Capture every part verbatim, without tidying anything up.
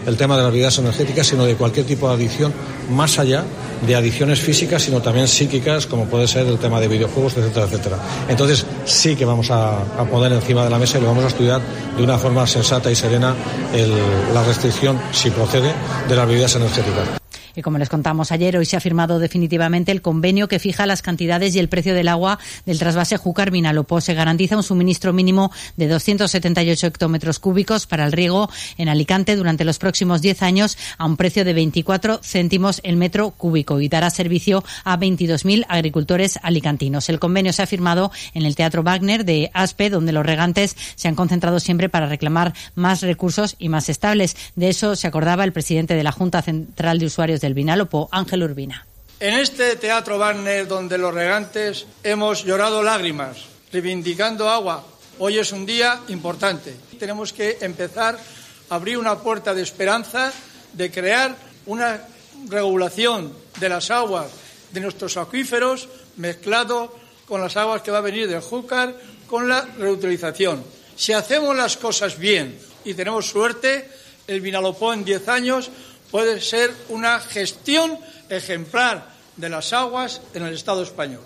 el tema de las bebidas energéticas, sino de cualquier tipo de adicción, más allá de adicciones físicas, sino también psíquicas, como puede ser el tema de videojuegos, etcétera, etcétera. Entonces sí que vamos a, a poner encima de la mesa y lo vamos a estudiar de una forma sensata y serena el, la restricción, si procede, de las bebidas energéticas. Y como les contamos ayer, hoy se ha firmado definitivamente el convenio que fija las cantidades y el precio del agua del trasvase Júcar-Vinalopó. Se garantiza un suministro mínimo de doscientos setenta y ocho hectómetros cúbicos para el riego en Alicante durante los próximos diez años a un precio de veinticuatro céntimos el metro cúbico y dará servicio a veintidós mil agricultores alicantinos. El convenio se ha firmado en el Teatro Wagner de Aspe, donde los regantes se han concentrado siempre para reclamar más recursos y más estables. De eso se acordaba el presidente de la Junta Central de Usuarios de del Vinalopó, Ángel Urbina. En este Teatro Wagner, donde los regantes hemos llorado lágrimas, reivindicando agua, hoy es un día importante. Tenemos que empezar a abrir una puerta de esperanza, de crear una regulación de las aguas de nuestros acuíferos mezclado con las aguas que va a venir del Júcar, con la reutilización. Si hacemos las cosas bien y tenemos suerte, el Vinalopó en diez años puede ser una gestión ejemplar de las aguas en el Estado español.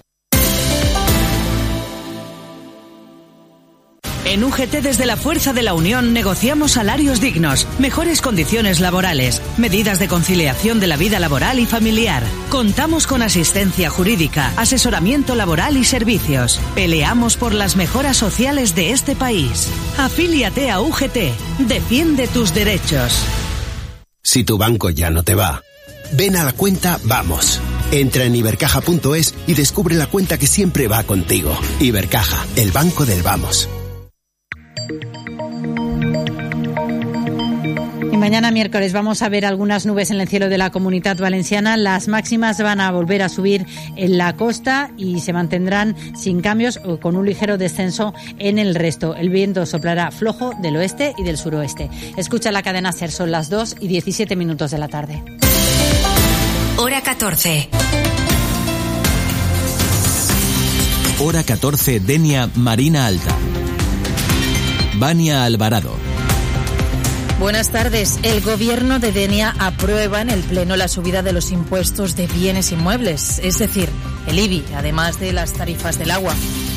En U G T, desde la fuerza de la unión, negociamos salarios dignos, mejores condiciones laborales, medidas de conciliación de la vida laboral y familiar. Contamos con asistencia jurídica, asesoramiento laboral y servicios. Peleamos por las mejoras sociales de este país. Afíliate a U G T. Defiende tus derechos. Si tu banco ya no te va, ven a la cuenta Vamos. Entra en ibercaja punto es y descubre la cuenta que siempre va contigo. Ibercaja, el banco del Vamos. Y mañana miércoles vamos a ver algunas nubes en el cielo de la Comunidad Valenciana. Las máximas van a volver a subir en la costa y se mantendrán sin cambios o con un ligero descenso en el resto. El viento soplará flojo del oeste y del suroeste. Escucha la cadena SER, son las dos y diecisiete minutos de la tarde. Hora catorce. Hora catorce, Denia, Marina Alta. Vania Alvarado. Buenas tardes. El Gobierno de Denia aprueba en el Pleno la subida de los impuestos de bienes inmuebles, es decir, el I B I, además de las tarifas del agua.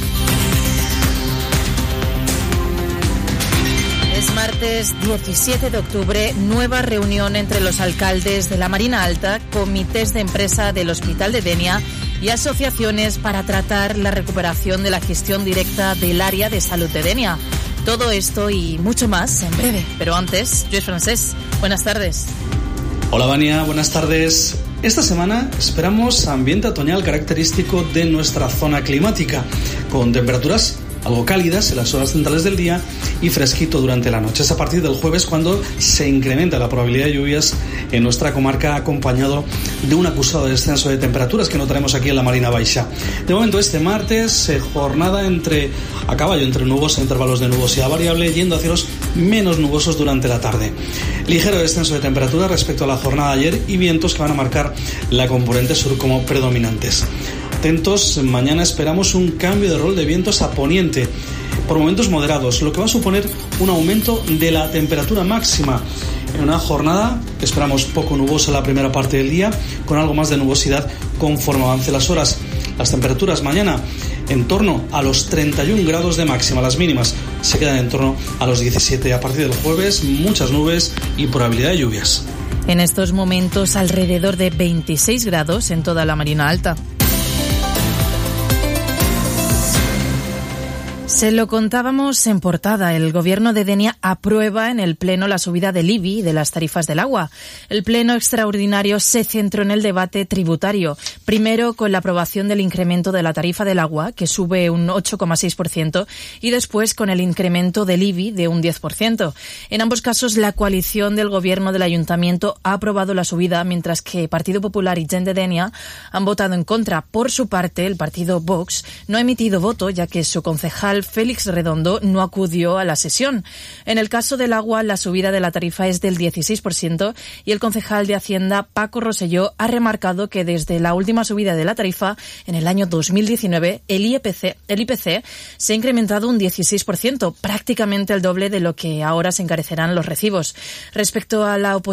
Es martes diecisiete de octubre, nueva reunión entre los alcaldes de la Marina Alta, comités de empresa del Hospital de Denia y asociaciones para tratar la recuperación de la gestión directa del área de salud de Denia. Todo esto y mucho más en breve. Pero antes, Lluís Francés, buenas tardes. Hola Vania, buenas tardes. Esta semana esperamos ambiente otoñal característico de nuestra zona climática, con temperaturas algo cálidas en las horas centrales del día y fresquito durante la noche. Es a partir del jueves cuando se incrementa la probabilidad de lluvias en nuestra comarca, acompañado de un acusado descenso de temperaturas que notaremos aquí en la Marina Baixa. De momento, este martes, eh, jornada entre a caballo entre nubosa, intervalos de nubosidad variable, yendo hacia los menos nubosos durante la tarde. Ligero descenso de temperatura respecto a la jornada de ayer y vientos que van a marcar la componente sur como predominantes. Atentos, mañana esperamos un cambio de rol de vientos a poniente, por momentos moderados, lo que va a suponer un aumento de la temperatura máxima. En una jornada que esperamos poco nubosa la primera parte del día, con algo más de nubosidad conforme avance las horas. Las temperaturas mañana en torno a los treinta y un grados de máxima, las mínimas se quedan en torno a los diecisiete. A partir del jueves, muchas nubes y probabilidad de lluvias. En estos momentos, alrededor de veintiséis grados en toda la Marina Alta. Se lo contábamos en portada. El Gobierno de Denia aprueba en el Pleno la subida del I B I de las tarifas del agua. El Pleno extraordinario se centró en el debate tributario. Primero con la aprobación del incremento de la tarifa del agua, que sube un ocho coma seis por ciento, y después con el incremento del I B I de un diez por ciento. En ambos casos, la coalición del Gobierno del Ayuntamiento ha aprobado la subida, mientras que Partido Popular y Gent de Denia han votado en contra. Por su parte, el partido Vox no ha emitido voto, ya que su concejal Félix Redondo no acudió a la sesión. En el caso del agua, la subida de la tarifa es del dieciséis por ciento y el concejal de Hacienda, Paco Rosselló, ha remarcado que desde la última subida de la tarifa, en el año dos mil diecinueve, el I P C, el I P C se ha incrementado un dieciséis por ciento, prácticamente el doble de lo que ahora se encarecerán los recibos. Respecto a la oposición,